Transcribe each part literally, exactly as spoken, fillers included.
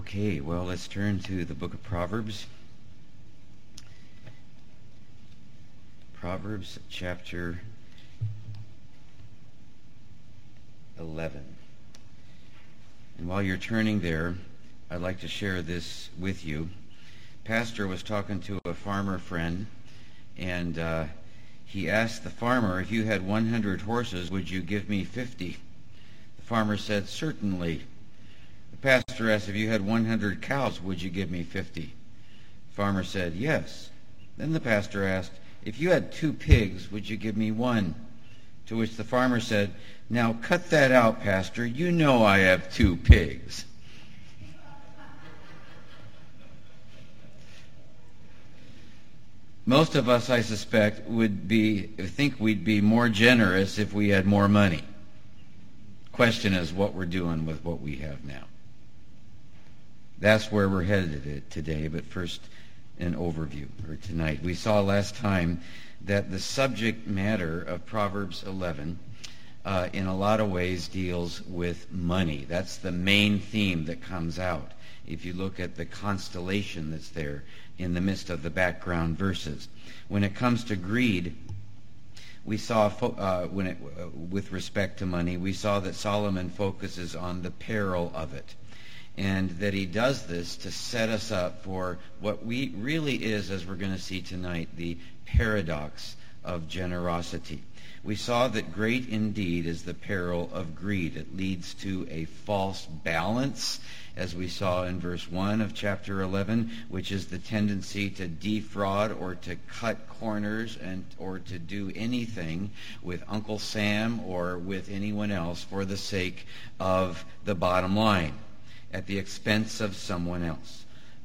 Okay, well, let's turn to the book of Proverbs. Proverbs chapter eleven. And while you're turning there, I'd like to share this with you. Pastor was talking to a farmer friend, and uh, he asked the farmer, if you had one hundred horses, would you give me fifty? The farmer said, certainly. The pastor asked, if you had one hundred cows, would you give me fifty? The farmer said, yes. Then the pastor asked, if you had two pigs, would you give me one? To which the farmer said, now cut that out, pastor. You know I have two pigs. Most of us, I suspect, would be think we'd be more generous if we had more money. Question is what we're doing with what we have now. That's where we're headed today, but first an overview, or tonight. We saw last time that the subject matter of Proverbs eleven uh, in a lot of ways deals with money. That's the main theme that comes out if you look at the constellation that's there in the midst of the background verses. When it comes to greed, we saw, uh, when it, uh, with respect to money, we saw that Solomon focuses on the peril of it, and that he does this to set us up for what we really is, as we're going to see tonight, the paradox of generosity. We saw that great indeed is the peril of greed. It leads to a false balance, as we saw in verse one of chapter eleven, which is the tendency to defraud or to cut corners and or to do anything with Uncle Sam or with anyone else for the sake of the bottom line, at the expense of someone else.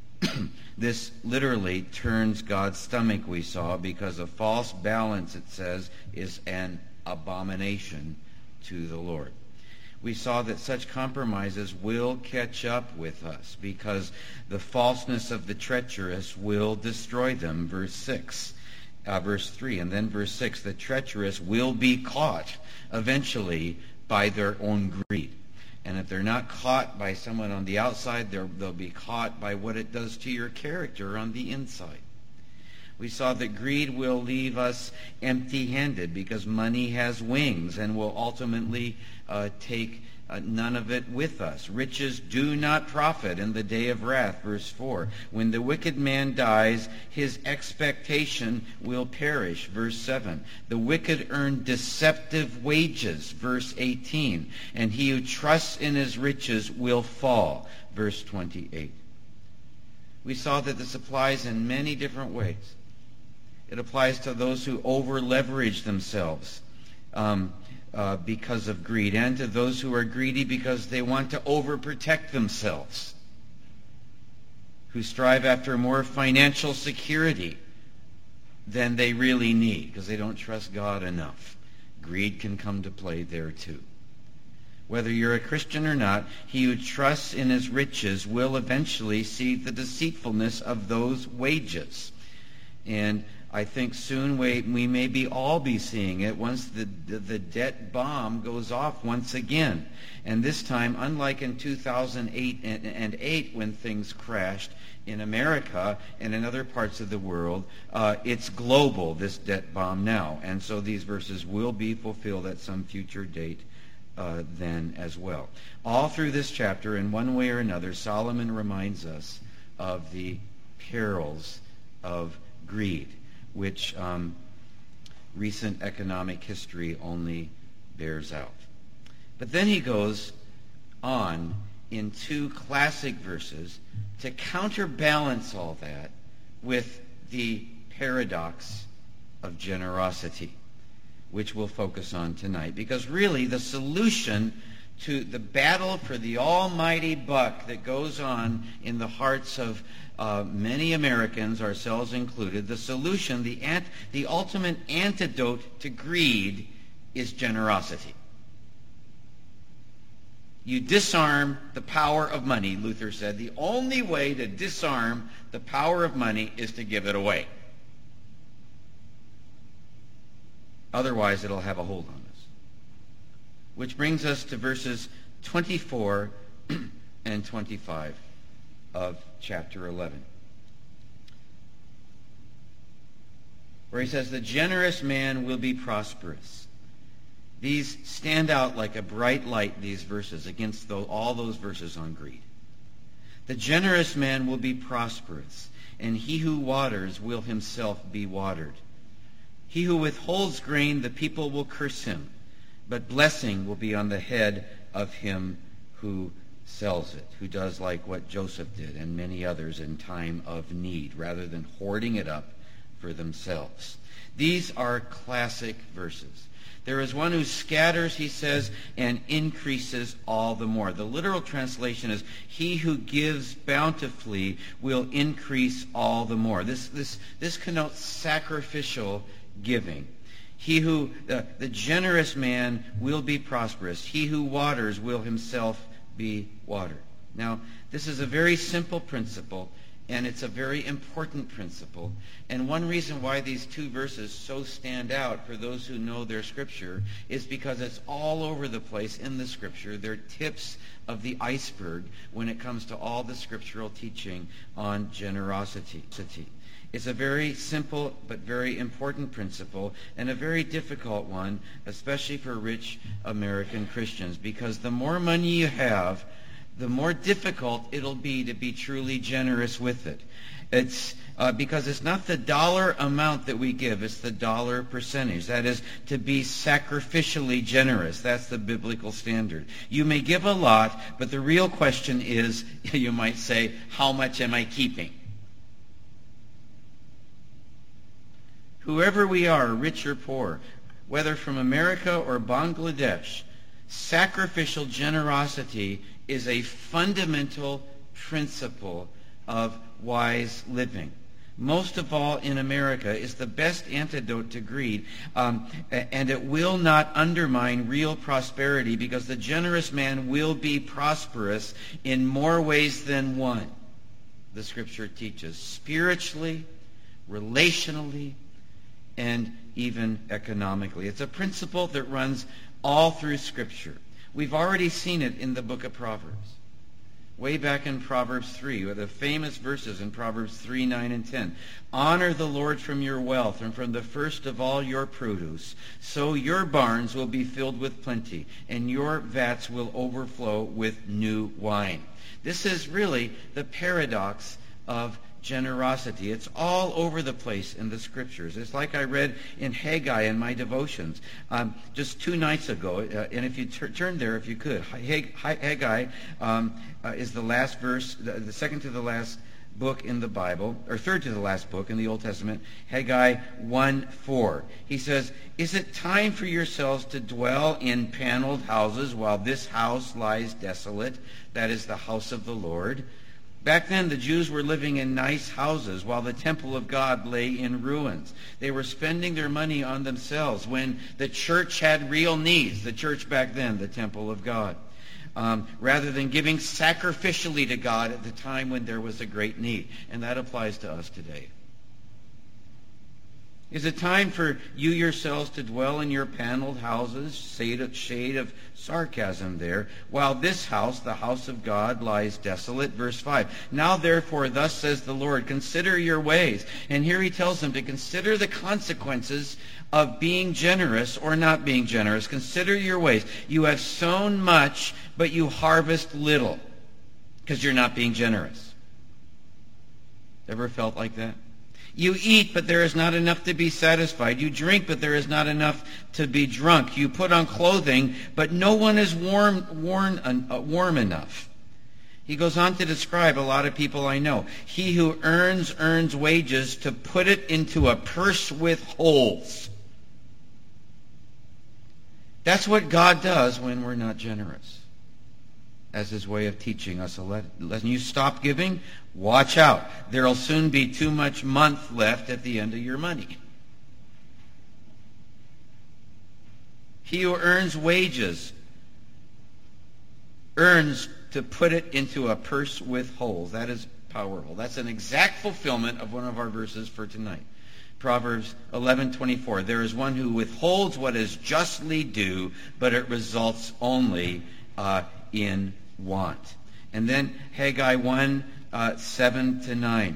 This literally turns God's stomach, we saw, because a false balance, it says, is an abomination to the Lord. We saw that such compromises will catch up with us because the falseness of the treacherous will destroy them. Verse six, uh, verse three, and then verse six, the treacherous will be caught eventually by their own greed. And if they're not caught by someone on the outside, they'll be caught by what it does to your character on the inside. We saw that greed will leave us empty-handed because money has wings and will ultimately uh, take uh, none of it with us. Riches do not profit in the day of wrath, verse four. When the wicked man dies, his expectation will perish, verse seven. The wicked earn deceptive wages, verse eighteen. And he who trusts in his riches will fall, verse twenty-eight. We saw that this applies in many different ways. It applies to those who over-leverage themselves um, uh, because of greed, and to those who are greedy because they want to overprotect themselves, who strive after more financial security than they really need because they don't trust God enough. Greed can come to play there too. Whether you're a Christian or not, he who trusts in his riches will eventually see the deceitfulness of those wages. And I think soon we, we may be all be seeing it once the, the, the debt bomb goes off once again. And this time, unlike in two thousand eight and, and eight when things crashed in America and in other parts of the world, uh, it's global, this debt bomb now. And so these verses will be fulfilled at some future date uh, then as well. All through this chapter, in one way or another, Solomon reminds us of the perils of greed, which um, recent economic history only bears out. But then he goes on in two classic verses to counterbalance all that with the paradox of generosity, which we'll focus on tonight. Because really the solution to the battle for the almighty buck that goes on in the hearts of Uh, many Americans, ourselves included, the solution, the ant, the ultimate antidote to greed is generosity. You disarm the power of money, Luther said. The only way to disarm the power of money is to give it away. Otherwise, it'll have a hold on us. Which brings us to verses twenty-four and twenty-five. of chapter eleven, where he says, the generous man will be prosperous. These stand out like a bright light, these verses, against those, all those verses on greed. The generous man will be prosperous, and he who waters will himself be watered. He who withholds grain, the people will curse him, but blessing will be on the head of him who sells it, who does like what Joseph did and many others in time of need, rather than hoarding it up for themselves. These are classic verses. There is one who scatters, he says, and increases all the more. The literal translation is, he who gives bountifully will increase all the more. This, this, this connotes sacrificial giving. He who, uh, the generous man will be prosperous. He who waters will himself be watered. Now, this is a very simple principle, and it's a very important principle. And one reason why these two verses so stand out for those who know their Scripture is because it's all over the place in the Scripture. They're tips of the iceberg when it comes to all the scriptural teaching on generosity. It's a very simple but very important principle, and a very difficult one, especially for rich American Christians, because the more money you have, the more difficult it'll be to be truly generous with it. It's uh, because it's not the dollar amount that we give, it's the dollar percentage. That is, to be sacrificially generous. That's the biblical standard. You may give a lot, but the real question is, you might say, how much am I keeping? Whoever we are, rich or poor, whether from America or Bangladesh, sacrificial generosity is a fundamental principle of wise living. Most of all in America is the best antidote to greed, um, and it will not undermine real prosperity, because the generous man will be prosperous in more ways than one, the Scripture teaches, spiritually, relationally, and even economically. It's a principle that runs all through Scripture. We've already seen it in the book of Proverbs. Way back in Proverbs three, with the famous verses in Proverbs three, nine, and ten. Honor the Lord from your wealth and from the first of all your produce. So your barns will be filled with plenty, and your vats will overflow with new wine. This is really the paradox of generosity. It's all over the place in the Scriptures. It's like I read in Haggai in my devotions um, just two nights ago. Uh, and if you tur- turn there, if you could, Hag- Haggai um, uh, is the last verse, the, the second to the last book in the Bible, or third to the last book in the Old Testament, Haggai one four. He says, "Is it time for yourselves to dwell in paneled houses while this house lies desolate? That is the house of the Lord." Back then, the Jews were living in nice houses while the temple of God lay in ruins. They were spending their money on themselves when the church had real needs. The church back then, the temple of God. Um, rather than giving sacrificially to God at the time when there was a great need. And that applies to us today. Is it time for you yourselves to dwell in your paneled houses? Shade of, shade of sarcasm there. While this house, the house of God, lies desolate. Verse five. Now therefore, thus says the Lord, consider your ways. And here he tells them to consider the consequences of being generous or not being generous. Consider your ways. You have sown much, but you harvest little because you're not being generous. Ever felt like that? You eat, but there is not enough to be satisfied. You drink, but there is not enough to be drunk. You put on clothing, but no one is warm, worn, uh, warm enough. He goes on to describe a lot of people I know. He who earns, earns wages to put it into a purse with holes. That's what God does when we're not generous, as his way of teaching us a lesson. You stop giving, watch out. There'll soon be too much month left at the end of your money. He who earns wages earns to put it into a purse with holes. That is powerful. That's an exact fulfillment of one of our verses for tonight. Proverbs eleven twenty-four. There is one who withholds what is justly due, but it results only uh, in want. And then Haggai one uh, seven to nine.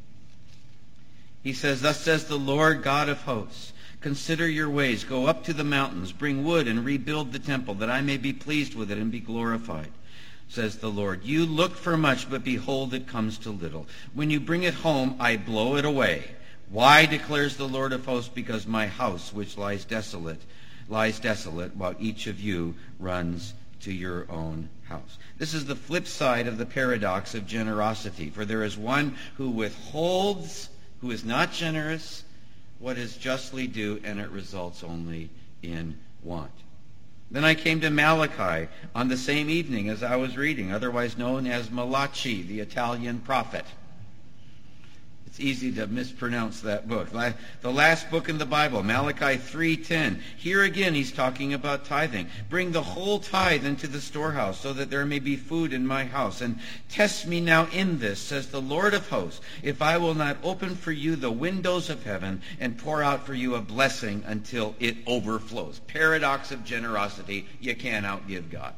He says, "Thus says the Lord God of hosts, consider your ways, go up to the mountains, bring wood and rebuild the temple, that I may be pleased with it and be glorified, says the Lord. You look for much, but behold, it comes to little. When you bring it home, I blow it away. Why, declares the Lord of hosts? Because my house, which lies desolate, lies desolate, while each of you runs to your own house." This is the flip side of the paradox of generosity. For there is one who withholds, who is not generous, what is justly due, and it results only in want. Then I came to Malachi on the same evening as I was reading, otherwise known as Malachi, the Italian prophet. It's easy to mispronounce that book. The last book in the Bible, Malachi three ten. Here again he's talking about tithing. "Bring the whole tithe into the storehouse, so that there may be food in my house. And test me now in this, says the Lord of hosts, if I will not open for you the windows of heaven and pour out for you a blessing until it overflows." Paradox of generosity. You can't outgive God.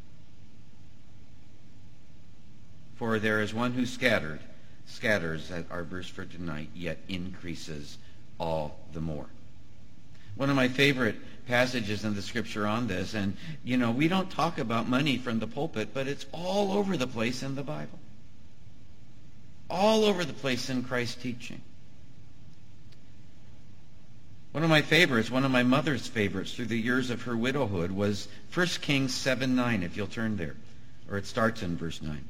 "For there is one who scattered, scatters," at our verse for tonight, "yet increases all the more." One of my favorite passages in the scripture on this, and you know, we don't talk about money from the pulpit, but it's all over the place in the Bible. All over the place in Christ's teaching. One of my favorites, one of my mother's favorites through the years of her widowhood, was First Kings seven nine, if you'll turn there. Or it starts in verse nine.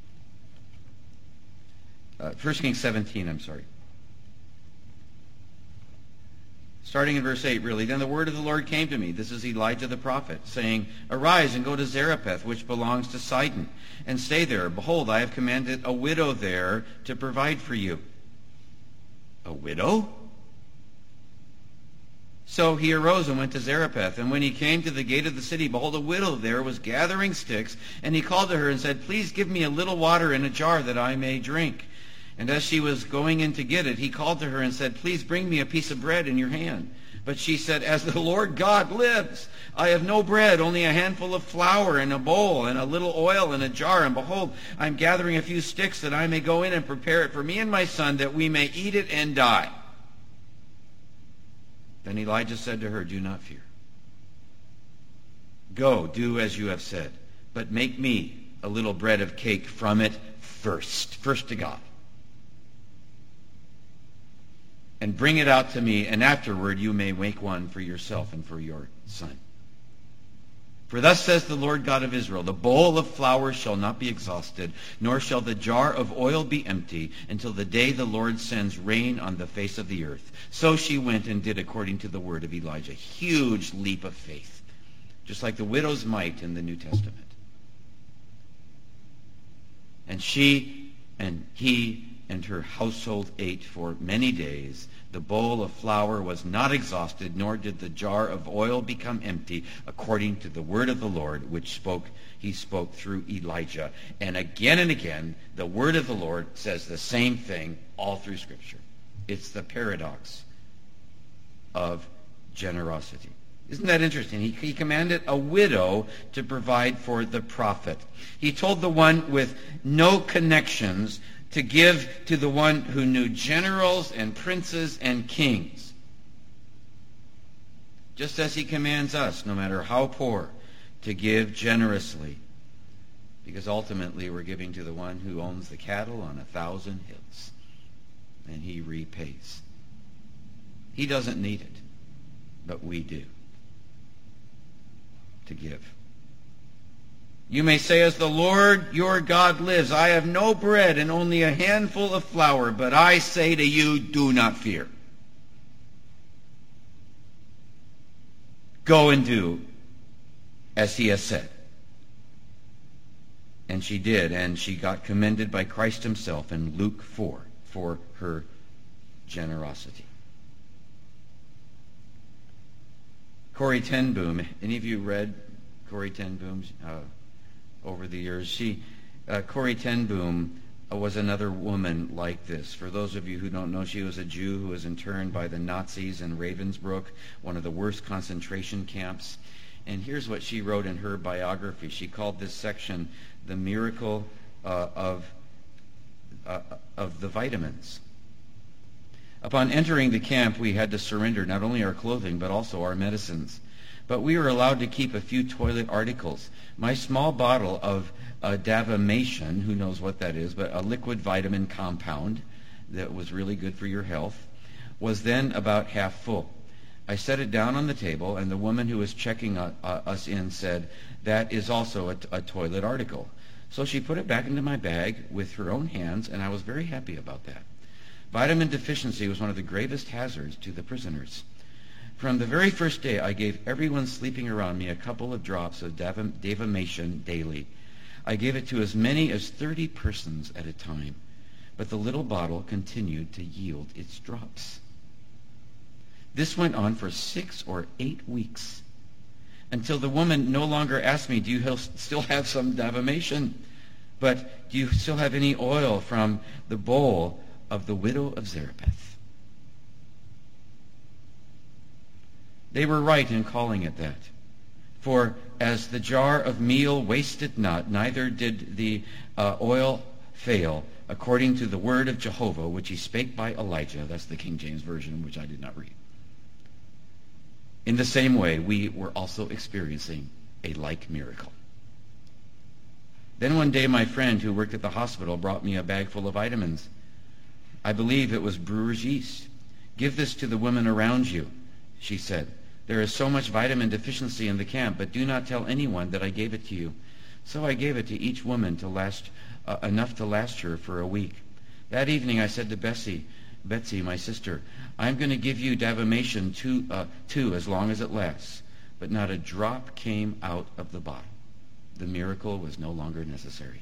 Uh, First Kings seventeen, I'm sorry. Starting in verse eight, really. "Then the word of the Lord came to me," this is Elijah the prophet, saying, "Arise and go to Zarephath, which belongs to Sidon, and stay there. Behold, I have commanded a widow there to provide for you." A widow? So he arose and went to Zarephath. And when he came to the gate of the city, behold, a widow there was gathering sticks. And he called to her and said, "Please give me a little water in a jar that I may drink." And as she was going in to get it, he called to her and said, "Please bring me a piece of bread in your hand." But she said, "As the Lord God lives, I have no bread, only a handful of flour in a bowl and a little oil in a jar. And behold, I am gathering a few sticks that I may go in and prepare it for me and my son, that we may eat it and die." Then Elijah said to her, "Do not fear. Go, do as you have said, but make me a little bread of cake from it first." First to God. "And bring it out to me, and afterward you may make one for yourself and for your son. For thus says the Lord God of Israel, the bowl of flour shall not be exhausted, nor shall the jar of oil be empty, until the day the Lord sends rain on the face of the earth." So she went and did according to the word of Elijah. Huge leap of faith, just like the widow's mite in the New Testament. "And she and he and her household ate for many days. The bowl of flour was not exhausted, nor did the jar of oil become empty, according to the word of the Lord, which spoke he spoke through Elijah." And again and again, the word of the Lord says the same thing all through Scripture. It's the paradox of generosity. Isn't that interesting? He, he commanded a widow to provide for the prophet. He told the one with no connections to give to the one who knew generals and princes and kings. Just as he commands us, no matter how poor, to give generously. Because ultimately we're giving to the one who owns the cattle on a thousand hills. And he repays. He doesn't need it, but we do. To give. "You may say, as the Lord your God lives, I have no bread and only a handful of flour, but I say to you, do not fear. Go and do as he has said." And she did, and she got commended by Christ himself in Luke four for her generosity. Corrie ten Boom. Any of you read Corrie ten Boom's uh, over the years? She, uh, Corrie ten Boom uh, was another woman like this. For those of you who don't know, she was a Jew who was interned by the Nazis in Ravensbrück, one of the worst concentration camps. And here's what she wrote in her biography. She called this section "The Miracle uh, of uh, of the vitamins. Upon entering the camp, we had to surrender not only our clothing, but also our medicines. But we were allowed to keep a few toilet articles. My small bottle of uh, Davamation, who knows what that is, but a liquid vitamin compound that was really good for your health, was then about half full. I set it down on the table, and the woman who was checking uh, uh, us in said, "That is also a, t- a toilet article." So she put it back into my bag with her own hands, and I was very happy about that. Vitamin deficiency was one of the gravest hazards to the prisoners. From the very first day, I gave everyone sleeping around me a couple of drops of Dav- Davamation daily. I gave it to as many as thirty persons at a time, but the little bottle continued to yield its drops. This went on for six or eight weeks, until the woman no longer asked me, "Do you still have some Davamation? But do you still have any oil from the bowl of the widow of Zarephath?" They were right in calling it that. For as the jar of meal wasted not, neither did the uh, oil fail, according to the word of Jehovah, which he spake by Elijah. That's the King James Version, which I did not read. In the same way, we were also experiencing a like miracle. Then one day, my friend who worked at the hospital brought me a bag full of vitamins. I believe it was brewer's yeast. "Give this to the women around you," she said. "There is so much vitamin deficiency in the camp, but do not tell anyone that I gave it to you." So I gave it to each woman to last uh, enough to last her for a week. That evening, I said to Bessie, Betsy, my sister, "I'm going to give you Davamation too, uh, too, as long as it lasts." But not a drop came out of the bottle. The miracle was no longer necessary.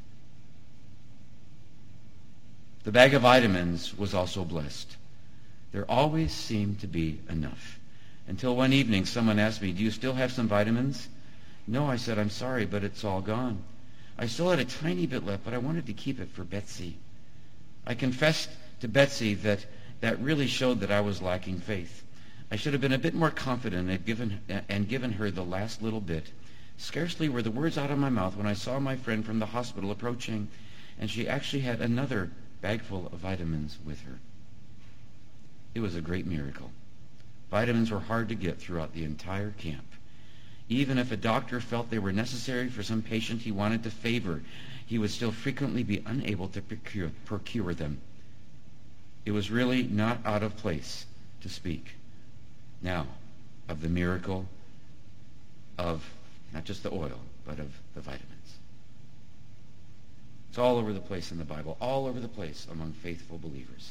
The bag of vitamins was also blessed. There always seemed to be enough. Until one evening, someone asked me, "Do you still have some vitamins?" "No," I said, "I'm sorry, but it's all gone." I still had a tiny bit left, but I wanted to keep it for Betsy. I confessed to Betsy that that really showed that I was lacking faith. I should have been a bit more confident and given, and given her the last little bit. Scarcely were the words out of my mouth when I saw my friend from the hospital approaching, and she actually had another bagful of vitamins with her. It was a great miracle. Vitamins were hard to get throughout the entire camp. Even if a doctor felt they were necessary for some patient he wanted to favor, he would still frequently be unable to procure, procure them. It was really not out of place to speak now of the miracle of not just the oil, but of the vitamins. It's all over the place in the Bible, all over the place among faithful believers.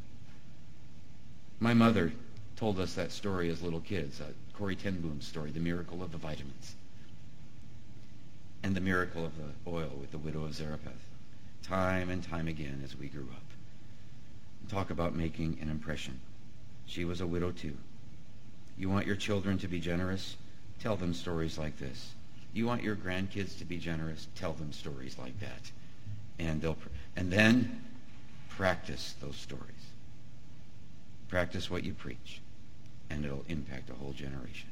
My mother told us that story as little kids, uh, Corrie ten Boom's story, the miracle of the vitamins, and the miracle of the oil with the widow of Zarephath, time and time again as we grew up. Talk about making an impression. She was a widow too. You want your children to be generous? Tell them stories like this. You want your grandkids to be generous? Tell them stories like that. And they'll and then practice those stories. Practice what you preach, and it'll impact a whole generation.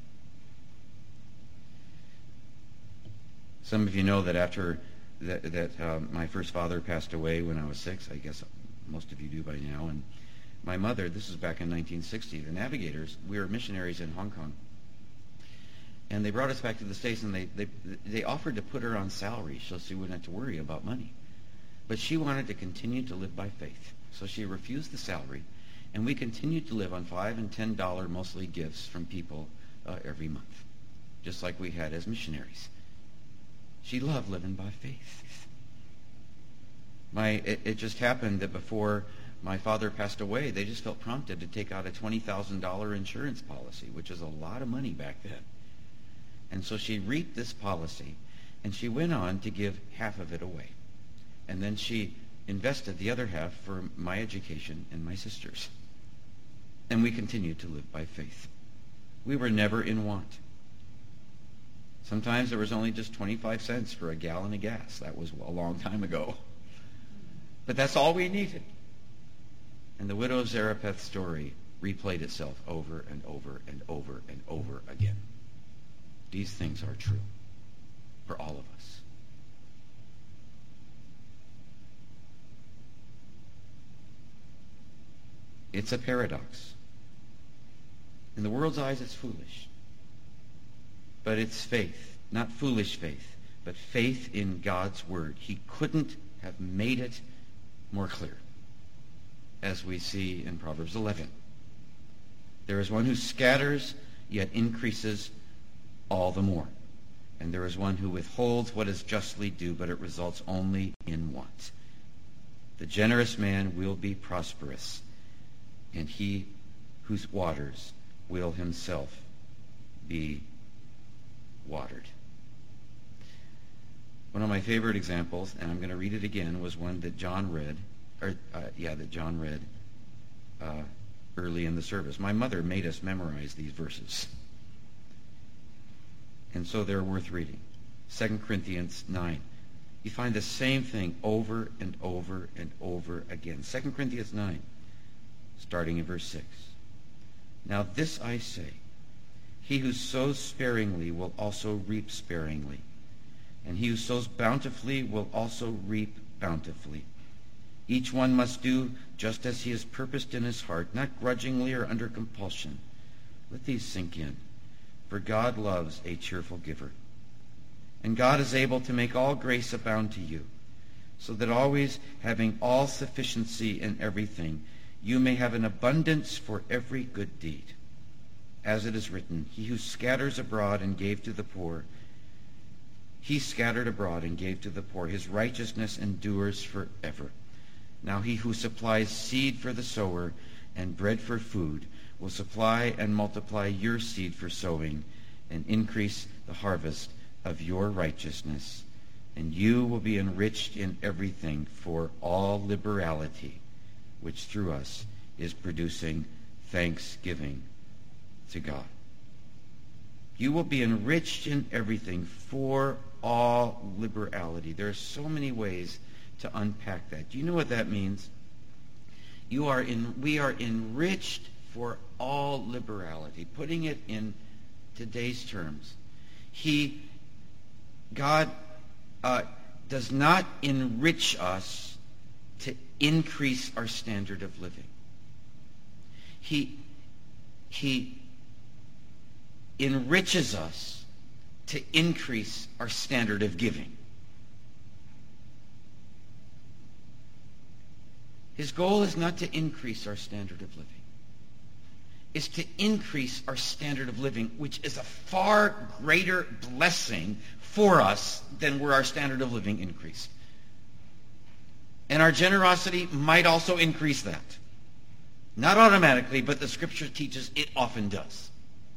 Some of you know that after that, that uh, my first father passed away when I was six. I guess most of you do by now. And my mother, this was back in nineteen sixty, the Navigators, we were missionaries in Hong Kong. And they brought us back to the States, and they, they, they offered to put her on salary so she wouldn't have to worry about money. But she wanted to continue to live by faith. So she refused the salary, and we continued to live on five and ten dollar mostly gifts from people uh, every month, just like we had as missionaries. She loved living by faith. My, it, it just happened that before my father passed away, they just felt prompted to take out a twenty thousand dollar insurance policy, which is a lot of money back then. And so she reaped this policy, and she went on to give half of it away. And then she invested the other half for my education and my sister's. And we continued to live by faith. We were never in want. Sometimes there was only just twenty-five cents for a gallon of gas. That was a long time ago. But that's all we needed. And the widow of Zarephath's story replayed itself over and over and over and over again. These things are true for all of us. It's a paradox. In the world's eyes, it's foolish. But it's faith, not foolish faith, but faith in God's word. He couldn't have made it more clear, as we see in Proverbs eleven. There is one who scatters, yet increases all the more. And there is one who withholds what is justly due, but it results only in want. The generous man will be prosperous, and he who waters will himself be watered. One of my favorite examples, and I'm going to read it again, was one that John read, or uh, yeah, that John read uh, early in the service. My mother made us memorize these verses, and so they're worth reading. Second Corinthians nine. You find the same thing over and over and over again. Second Corinthians nine, starting in verse six. Now this I say, he who sows sparingly will also reap sparingly, and he who sows bountifully will also reap bountifully. Each one must do just as he has purposed in his heart, not grudgingly or under compulsion. Let these sink in, for God loves a cheerful giver. And God is able to make all grace abound to you, so that always having all sufficiency in everything, you may have an abundance for every good deed. As it is written, he who scatters abroad and gave to the poor, he scattered abroad and gave to the poor. His righteousness endures forever. Now he who supplies seed for the sower and bread for food will supply and multiply your seed for sowing and increase the harvest of your righteousness, and you will be enriched in everything for all liberality, which through us is producing thanksgiving to God. You will be enriched in everything for all liberality. There are so many ways to unpack that. Do you know what that means? You are in, we are enriched for all liberality. Putting it in today's terms, He, God, uh, does not enrich us to increase our standard of living. He, he enriches us to increase our standard of giving. His goal is not to increase our standard of living. It's to increase our standard of living, which is a far greater blessing for us than were our standard of living increased. And our generosity might also increase that. Not automatically, but the Scripture teaches it often does.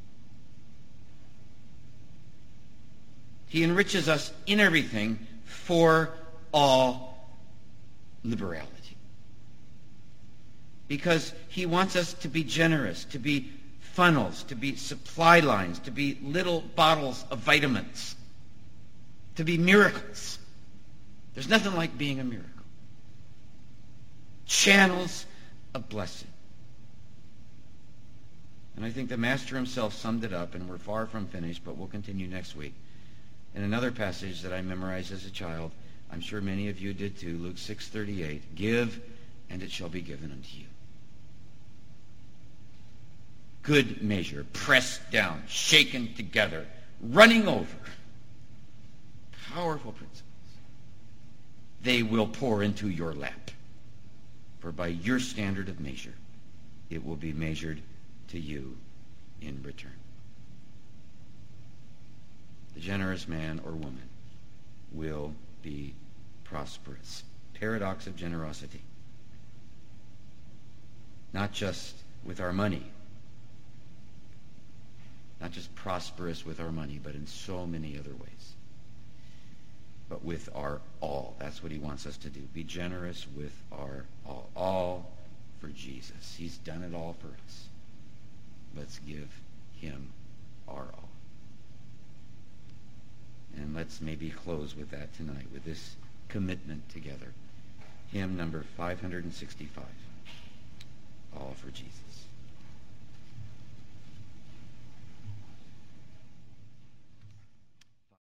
He enriches us in everything for all liberality. Because He wants us to be generous, to be funnels, to be supply lines, to be little bottles of vitamins, to be miracles. There's nothing like being a miracle. Channels of blessing. And I think the Master himself summed it up, and we're far from finished, but we'll continue next week. In another passage that I memorized as a child, I'm sure many of you did too, Luke six thirty-eight, give, and it shall be given unto you. Good measure, pressed down, shaken together, running over. Powerful principles. They will pour into your lap. For by your standard of measure, it will be measured to you in return. The generous man or woman will be prosperous. Paradox of generosity. Not just with our money. Not just prosperous with our money, but in so many other ways. But with our all. That's what He wants us to do. Be generous with our all. All for Jesus. He's done it all for us. Let's give Him our all. And let's maybe close with that tonight, with this commitment together. Hymn number five hundred sixty-five. All for Jesus.